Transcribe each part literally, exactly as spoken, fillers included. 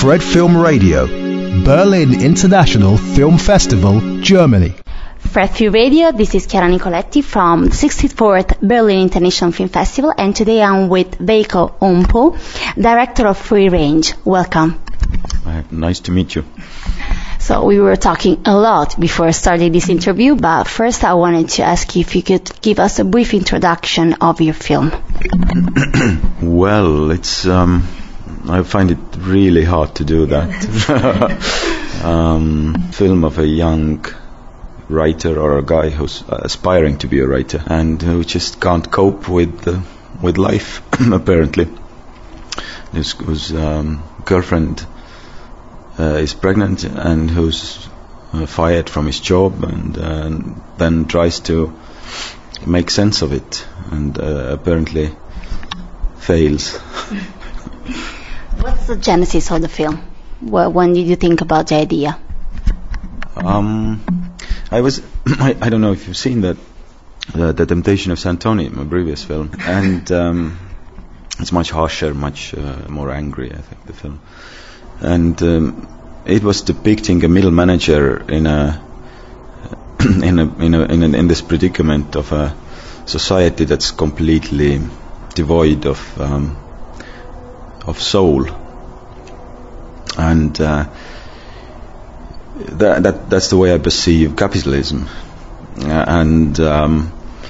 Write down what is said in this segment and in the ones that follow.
Fred Film Radio, Berlin International Film Festival, Germany. Fred Film Radio, this is Chiara Nicoletti from the sixty-fourth Berlin International Film Festival, and today I'm with Veiko Ompo, director of Free Range. Welcome. Uh, nice to meet you. So we were talking a lot before starting this interview, but first I wanted to ask you if you could give us a brief introduction of your film. Well, it's um, I find it really hard to do that. um, film of a young writer or a guy who's aspiring to be a writer and who just can't cope with uh, with life, apparently. His, whose um, girlfriend Uh, is pregnant and who's uh, fired from his job and uh, then tries to make sense of it and uh, apparently fails. What's the genesis of the film? When did you think about the idea? Um, I was, I, I don't know if you've seen that, uh, The Temptation of Santoni, my previous film, and um, it's much harsher, much uh, more angry, I think, the film. And um, it was depicting a middle manager in a in a in a in, a, in this predicament of a society that's completely devoid of um, of soul, and uh, that, that that's the way I perceive capitalism, uh, and um,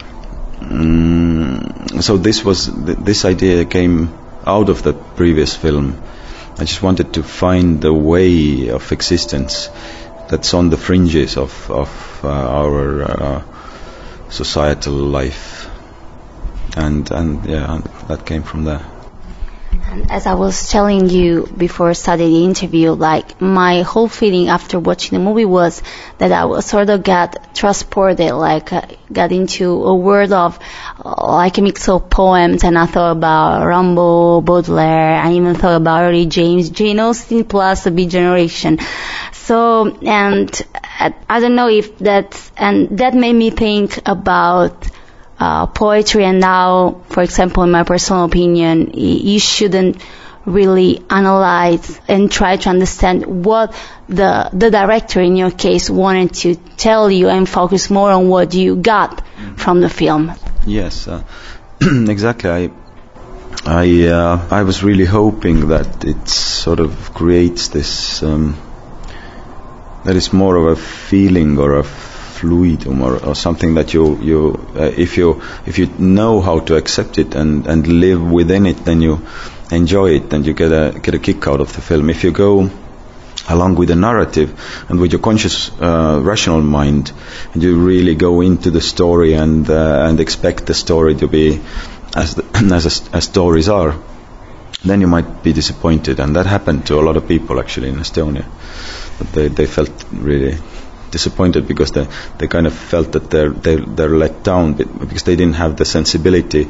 mm, so this was th- this idea came out of the previous film. I just wanted to find a way of existence that's on the fringes of, of uh, our uh, societal life, and and yeah, that came from there. And as I was telling you before starting the interview, like my whole feeling after watching the movie was that I was sort of got transported, like uh, got into a world of uh, like a mix of poems, and I thought about Rimbaud, Baudelaire, I even thought about early James, Jane Austen plus a Beat Generation. So, and uh, I don't know if that's, and that made me think about Uh, poetry, and now, for example, in my personal opinion, y- you shouldn't really analyze and try to understand what the the director, in your case, wanted to tell you, and focus more on what you got mm-hmm. from the film. Yes, uh, exactly. I I uh, I was really hoping that it sort of creates this um, that is more of a feeling or a fluidum or, or something that you you uh, if you if you know how to accept it and, and live within it, then you enjoy it and you get a get a kick out of the film. If you go along with the narrative and with your conscious uh, rational mind and you really go into the story and uh, and expect the story to be as the, as as stories are, then you might be disappointed, and that happened to a lot of people actually in Estonia. But they they felt really disappointed because they they kind of felt that they're they're, they're let down because they didn't have the sensibility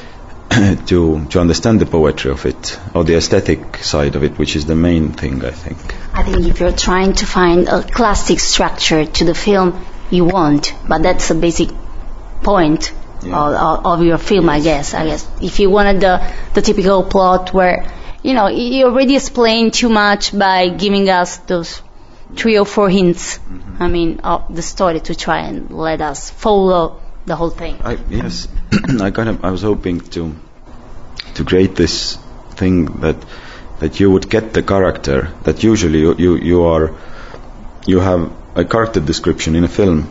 to to understand the poetry of it or the aesthetic side of it, which is the main thing, I think. I think if you're trying to find a classic structure to the film, you won't, but that's a basic point yeah. of, of your film, I guess. I guess if you wanted the the typical plot where, you know, you already explained too much by giving us those three or four hints, mm-hmm. I mean, of the story to try and let us follow the whole thing. I, yes, I kind of I was hoping to to create this thing that that you would get the character that usually you you, you are you have a character description in a film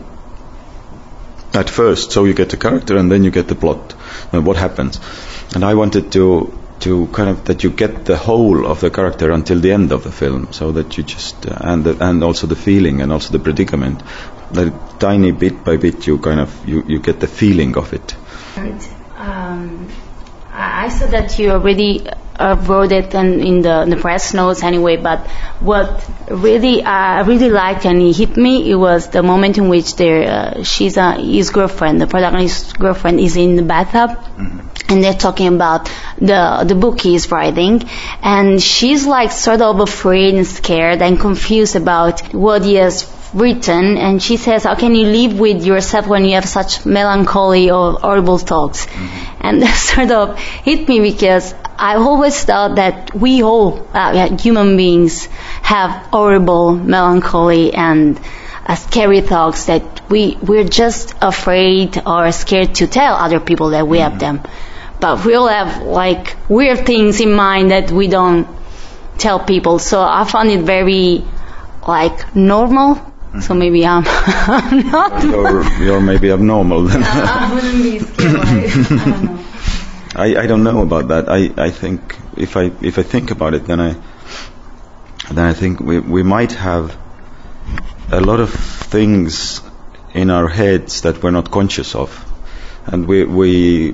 at first, so you get the character and then you get the plot and what happens. And I wanted to. to kind of that you get the whole of the character until the end of the film, so that you just uh, and the, and also the feeling and also the predicament, that tiny bit by bit you kind of you, you get the feeling of it. Right. Um, I saw that you already uh, wrote it in, in the, in the press notes anyway, but what really I uh, really liked and it hit me, it was the moment in which there uh, she's uh, his girlfriend, the protagonist's girlfriend, is in the bathtub. Mm-hmm. And they're talking about the the book he's writing, and she's like sort of afraid and scared and confused about what he has written, and she says, how can you live with yourself when you have such melancholy or horrible thoughts? Mm-hmm. And that sort of hit me because I always thought that we all, uh, human beings, have horrible melancholy and uh, scary thoughts that we, we're just afraid or scared to tell other people that we mm-hmm. have them. But we all have like weird things in mind that we don't tell people. So I found it very like normal. Mm-hmm. So maybe I'm, I'm not. You're, you're maybe abnormal then. No, I wouldn't be scared. I don't know. I, I don't know about that. I, I think if I if I think about it, then I then I think we we might have a lot of things in our heads that we're not conscious of, and we we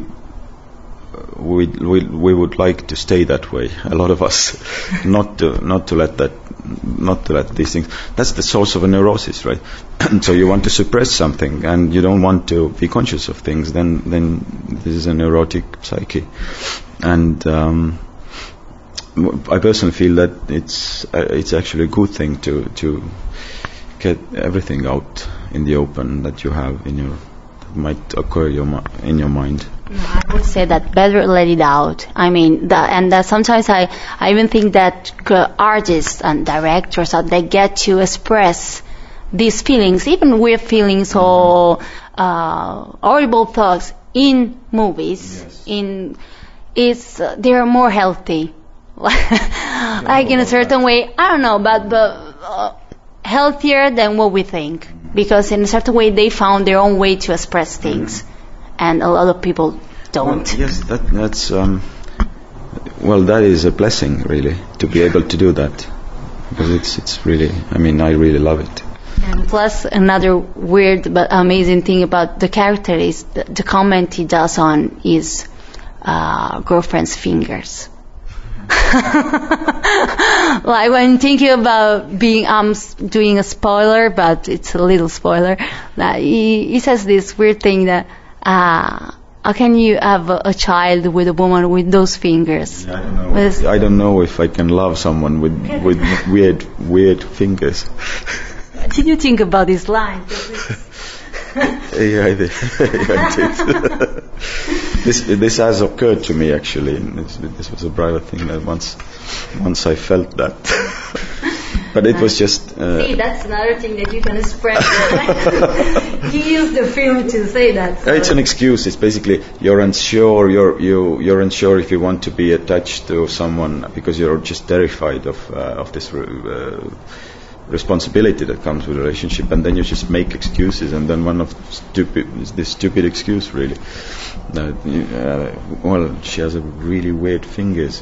we we, we would like to stay that way. A lot of us, not to not to let that not to let these things. That's the source of a neurosis, right? So you want to suppress something, and you don't want to be conscious of things. Then, then this is a neurotic psyche, and um, I personally feel that it's uh, it's actually a good thing to to get everything out in the open that you have in your that might occur your in your mind. I would say that better let it out. I mean, the, and uh, sometimes I, I even think that uh, artists and directors, uh, they get to express these feelings, even weird feelings or uh, horrible thoughts in movies. Yes. In it's uh, they are more healthy, like in a certain way. I don't know, but but uh, healthier than what we think, because in a certain way they found their own way to express things. Mm-hmm. And a lot of people don't. Well, yes, that, that's um, well, that is a blessing, really, to be able to do that, because it's it's really. I mean, I really love it. And plus, another weird but amazing thing about the character is the, the comment he does on his uh, girlfriend's fingers. Like when thinking about being, I'm um, doing a spoiler, but it's a little spoiler. That he, he says this weird thing that. Uh, how can you have a, a child with a woman with those fingers? Yeah, I don't know. With I don't know if I can love someone with with weird weird fingers. Did you think about this line? Yeah, I did. I did. this this has occurred to me actually. This, this was a private thing that once once I felt that. But it was just. Uh, See, that's another thing that you can express. You use the film to say that. So. It's an excuse. It's basically you're unsure. You're you you're unsure if you want to be attached to someone because you're just terrified of uh, of this uh, responsibility that comes with a relationship, and then you just make excuses. And then one of stupid this stupid excuse really. Uh, uh, well, she has a really weird fingers.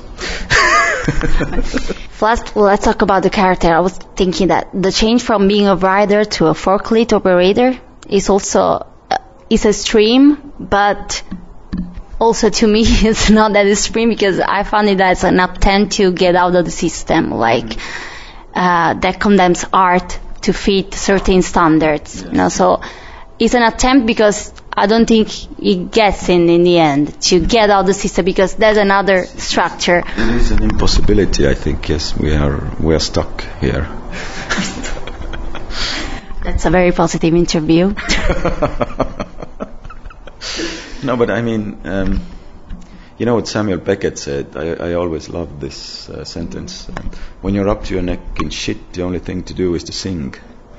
First, let's talk about the character. I was thinking that the change from being a rider to a forklift operator is also uh, is extreme, but also to me it's not that extreme because I found it as an attempt to get out of the system, like uh, that condemns art to fit certain standards. Yes. You know, so it's an attempt because I don't think it gets in in the end to get out of the system because there's another structure. It is an impossibility, I think. Yes, we are we are stuck here. That's a very positive interview. No, but I mean, um, you know what Samuel Beckett said? I, I always loved this uh, sentence. Uh, when you're up to your neck in shit, the only thing to do is to sing.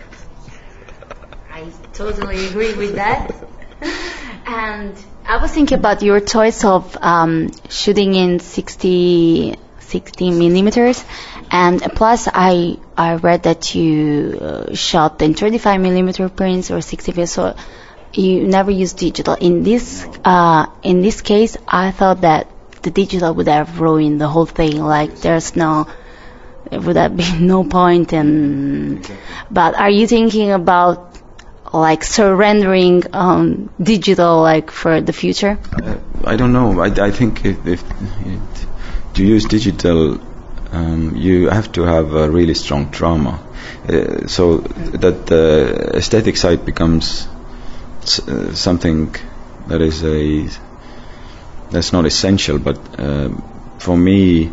I totally agree with that. And I was thinking about your choice of um, shooting in sixty, sixty millimeters, and plus I I read that you uh, shot in thirty-five millimeter prints or sixty, so you never used digital. In this uh, in this case, I thought that the digital would have ruined the whole thing. Like there's no, there would have been no point in. But are you thinking about like surrendering um, digital like for the future? Uh, I don't know. I, I think if, if it, to use digital, um, you have to have a really strong trauma, uh, so that the aesthetic side becomes s- uh, something that is a that's not essential. But uh, for me,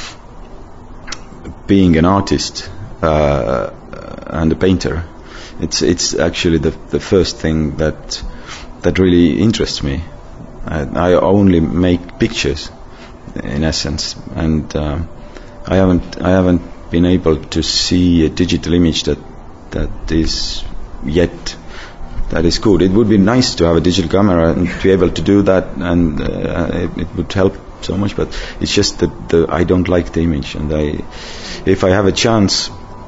being an artist uh, and a painter, It's it's actually the the first thing that that really interests me. I, I only make pictures in essence. And um, I haven't I haven't been able to see a digital image that that is yet that is good. It would be nice to have a digital camera and to be able to do that, and uh, it, it would help so much. But it's just that the, I don't like the image, and I, if I have a chance,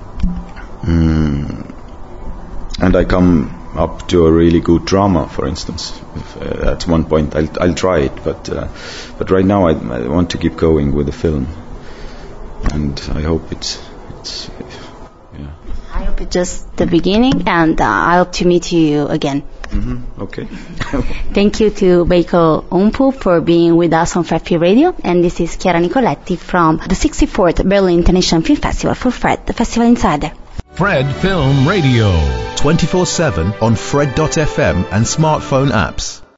um, and I come up to a really good drama, for instance, if, uh, at one point I'll I'll try it. But uh, but right now I, I want to keep going with the film, and I hope it's it's. Yeah. I hope it's just the beginning, and uh, I hope to meet you again. Mm-hmm. Okay. Thank you to Veikko Ompu for being with us on FredFilm Radio, and this is Chiara Nicoletti from the sixty-fourth Berlin International Film Festival for Fred, the Festival Insider. Fred Film Radio, twenty-four seven on Fred dot f m and smartphone apps.